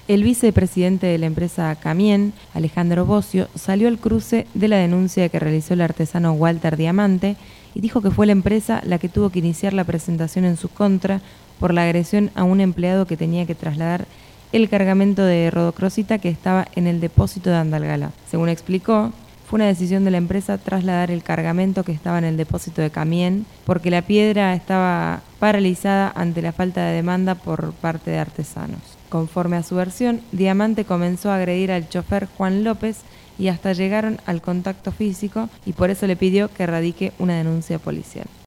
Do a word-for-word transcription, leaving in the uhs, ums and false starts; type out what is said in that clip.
El vicepresidente de la empresa Camien, Alejandro Bocio, salió al cruce de la denuncia que realizó el artesano Walter Diamante y dijo que fue la empresa la que tuvo que iniciar la presentación en su contra por la agresión a un empleado que tenía que trasladar el cargamento de rodocrosita que estaba en el depósito de Andalgalá. Según explicó, fue una decisión de la empresa trasladar el cargamento que estaba en el depósito de Camien porque la piedra estaba paralizada ante la falta de demanda por parte de artesanos. Conforme a su versión, Diamante comenzó a agredir al chofer Juan López y hasta llegaron al contacto físico y por eso le pidió que radique una denuncia policial.